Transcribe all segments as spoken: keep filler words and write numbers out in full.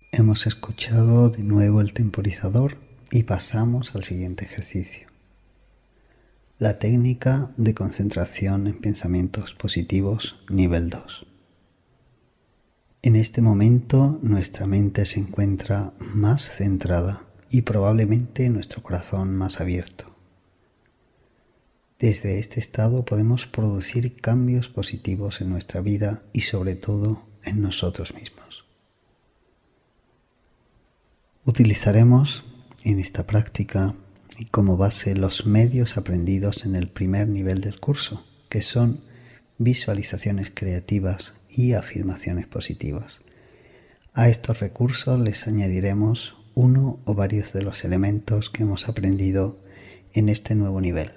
Hemos escuchado de nuevo el temporizador y pasamos al siguiente ejercicio. La técnica de concentración en pensamientos positivos nivel dos. En este momento nuestra mente se encuentra más centrada y probablemente nuestro corazón más abierto. Desde este estado podemos producir cambios positivos en nuestra vida y sobre todo en nosotros mismos. Utilizaremos en esta práctica y como base los medios aprendidos en el primer nivel del curso, que son visualizaciones creativas y afirmaciones positivas. A estos recursos les añadiremos uno o varios de los elementos que hemos aprendido en este nuevo nivel.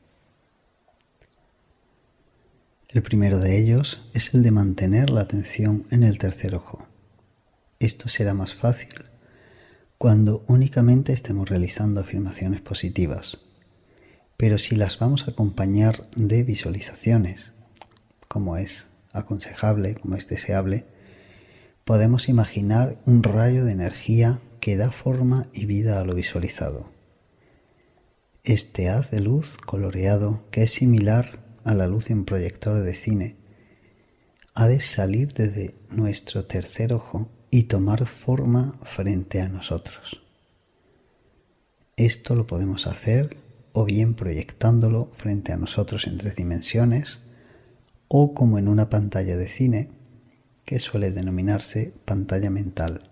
El primero de ellos es el de mantener la atención en el tercer ojo. Esto será más fácil cuando únicamente estemos realizando afirmaciones positivas, pero si las vamos a acompañar de visualizaciones, como es aconsejable, como es deseable, podemos imaginar un rayo de energía que da forma y vida a lo visualizado. Este haz de luz coloreado, que es similar a la luz en un proyector de cine, ha de salir desde nuestro tercer ojo y tomar forma frente a nosotros. Esto lo podemos hacer o bien proyectándolo frente a nosotros en tres dimensiones o como en una pantalla de cine que suele denominarse pantalla mental.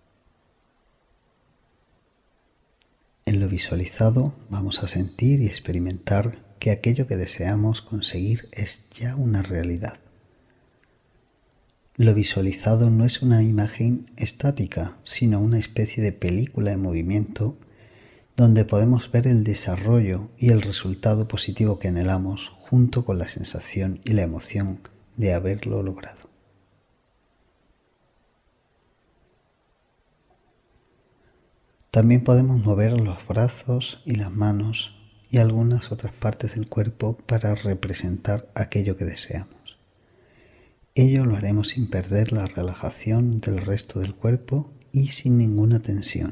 En lo visualizado vamos a sentir y experimentar que aquello que deseamos conseguir es ya una realidad. Lo visualizado no es una imagen estática, sino una especie de película en movimiento donde podemos ver el desarrollo y el resultado positivo que anhelamos junto con la sensación y la emoción de haberlo logrado. También podemos mover los brazos y las manos y algunas otras partes del cuerpo para representar aquello que deseamos. Ello lo haremos sin perder la relajación del resto del cuerpo y sin ninguna tensión.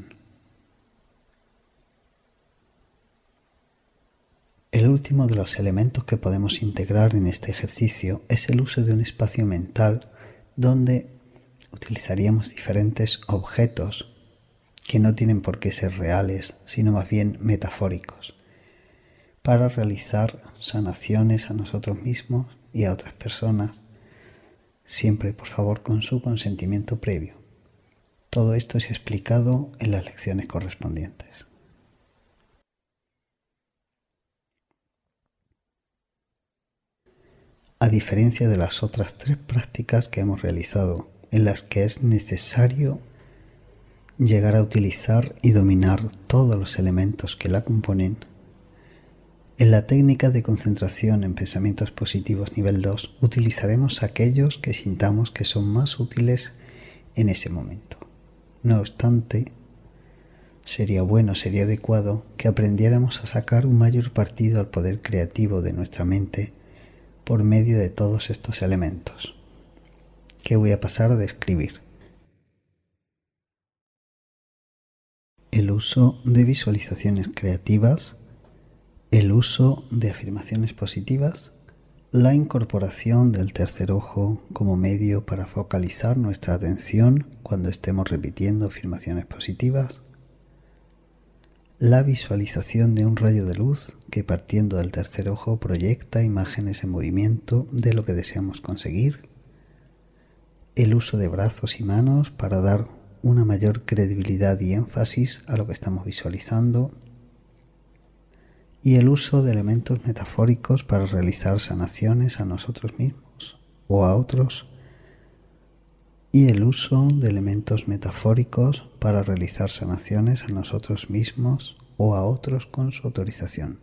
El último de los elementos que podemos integrar en este ejercicio es el uso de un espacio mental donde utilizaríamos diferentes objetos que no tienen por qué ser reales, sino más bien metafóricos, para realizar sanaciones a nosotros mismos y a otras personas, siempre por favor con su consentimiento previo. Todo esto es explicado en las lecciones correspondientes. A diferencia de las otras tres prácticas que hemos realizado, en las que es necesario llegar a utilizar y dominar todos los elementos que la componen, en la técnica de concentración en pensamientos positivos nivel dos utilizaremos aquellos que sintamos que son más útiles en ese momento. No obstante, sería bueno, sería adecuado que aprendiéramos a sacar un mayor partido al poder creativo de nuestra mente por medio de todos estos elementos, que voy a pasar a describir. El uso de visualizaciones creativas, el uso de afirmaciones positivas, la incorporación del tercer ojo como medio para focalizar nuestra atención cuando estemos repitiendo afirmaciones positivas, la visualización de un rayo de luz que partiendo del tercer ojo proyecta imágenes en movimiento de lo que deseamos conseguir, el uso de brazos y manos para dar una mayor credibilidad y énfasis a lo que estamos visualizando, y el uso de elementos metafóricos para realizar sanaciones a nosotros mismos o a otros, y el uso de elementos metafóricos para realizar sanaciones a nosotros mismos o a otros con su autorización.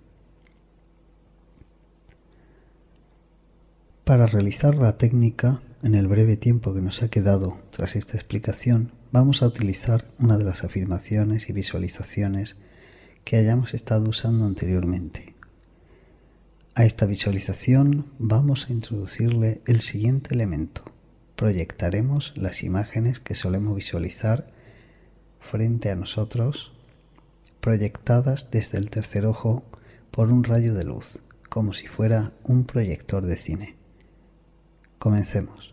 Para realizar la técnica, en el breve tiempo que nos ha quedado tras esta explicación, vamos a utilizar una de las afirmaciones y visualizaciones que hayamos estado usando anteriormente. A esta visualización vamos a introducirle el siguiente elemento. Proyectaremos las imágenes que solemos visualizar frente a nosotros, proyectadas desde el tercer ojo por un rayo de luz, como si fuera un proyector de cine. Comencemos.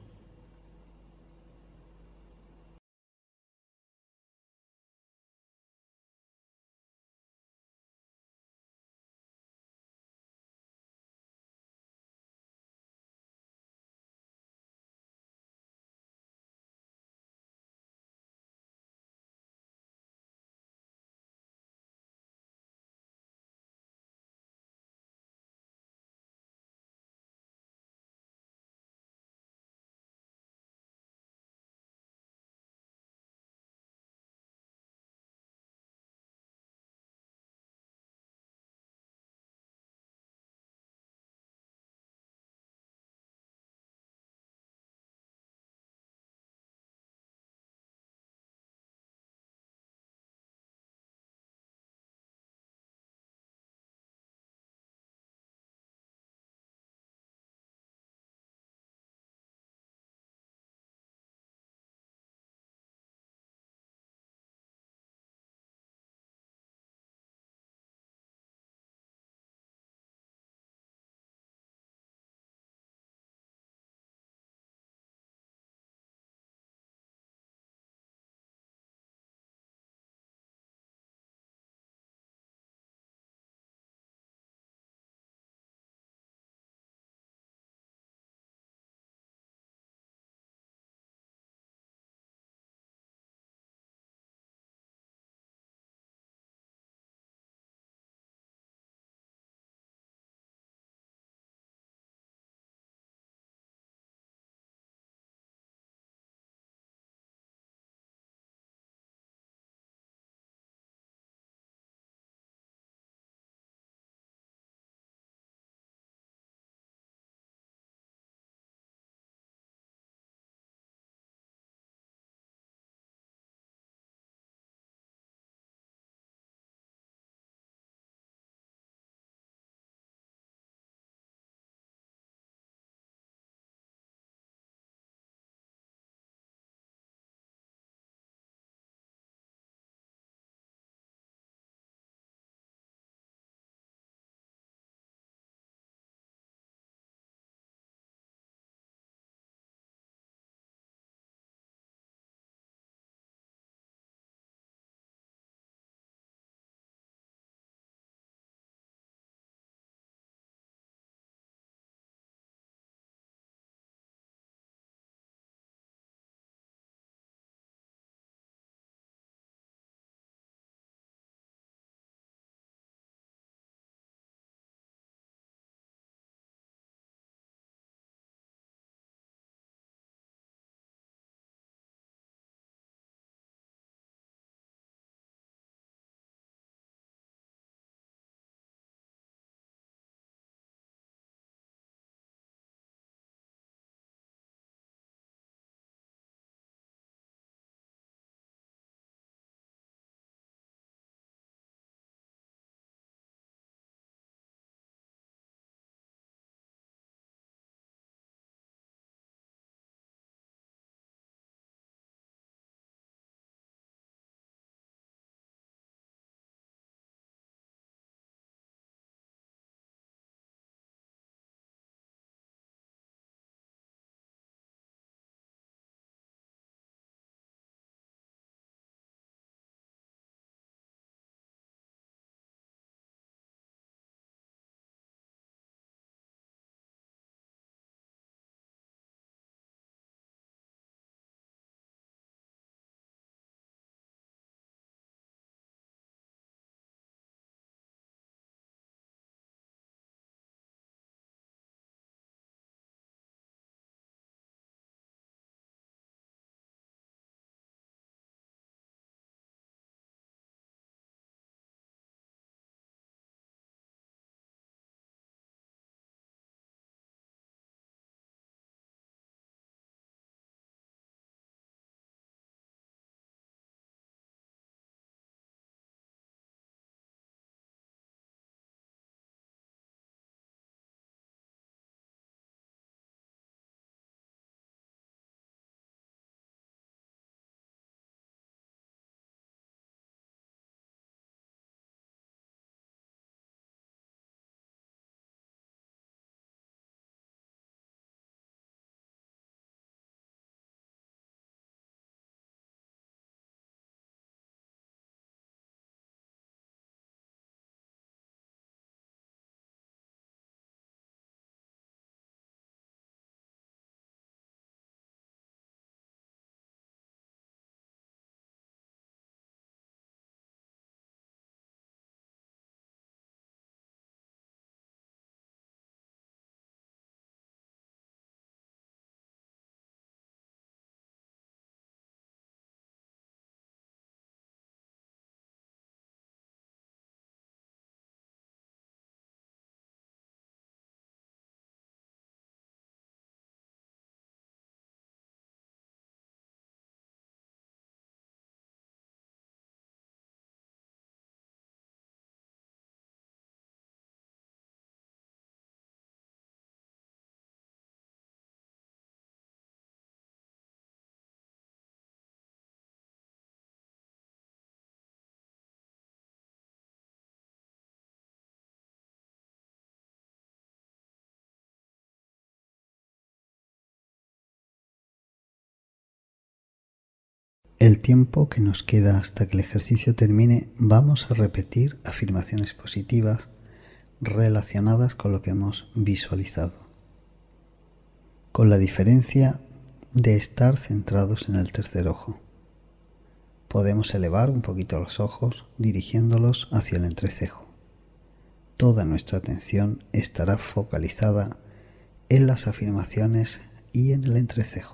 El tiempo que nos queda hasta que el ejercicio termine, vamos a repetir afirmaciones positivas relacionadas con lo que hemos visualizado, con la diferencia de estar centrados en el tercer ojo. Podemos elevar un poquito los ojos dirigiéndolos hacia el entrecejo. Toda nuestra atención estará focalizada en las afirmaciones y en el entrecejo.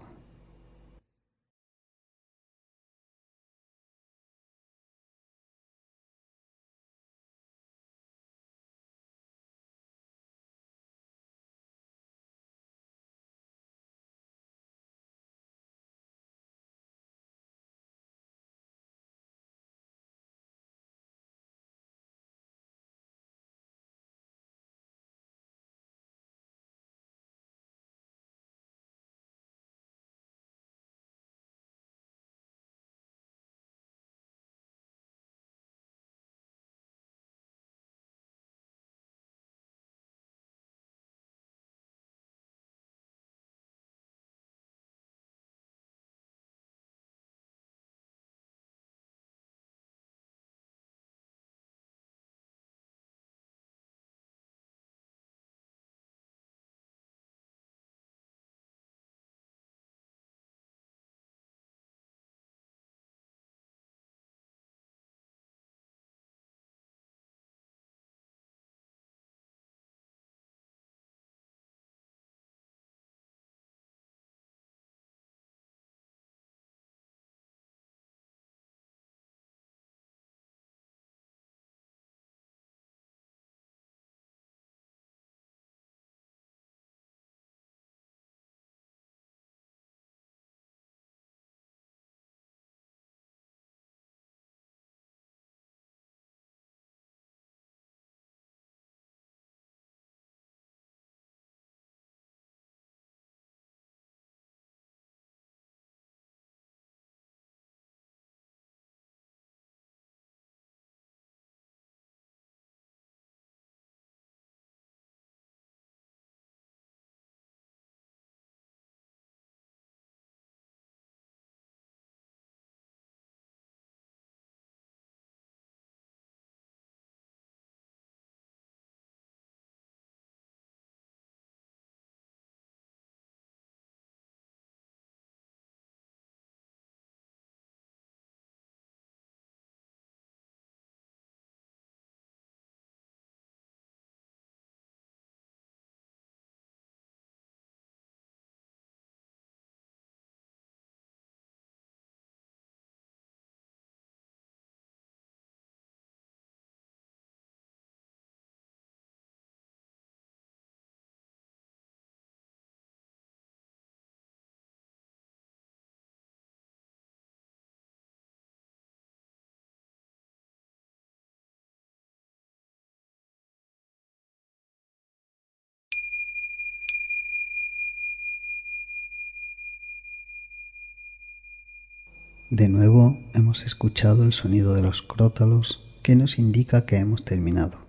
De nuevo hemos escuchado el sonido de los crótalos que nos indica que hemos terminado.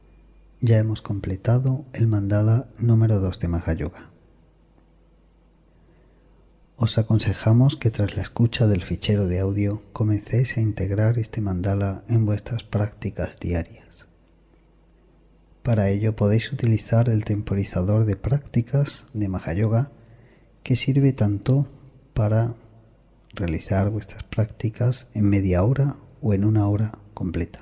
Ya hemos completado el mandala número dos de Mahayoga. Os aconsejamos que tras la escucha del fichero de audio comencéis a integrar este mandala en vuestras prácticas diarias. Para ello podéis utilizar el temporizador de prácticas de Mahayoga, que sirve tanto para realizar vuestras prácticas en media hora o en una hora completa.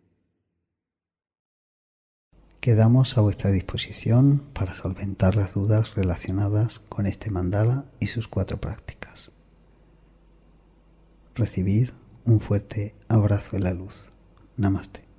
Quedamos a vuestra disposición para solventar las dudas relacionadas con este mandala y sus cuatro prácticas. Recibid un fuerte abrazo de la luz. Namaste.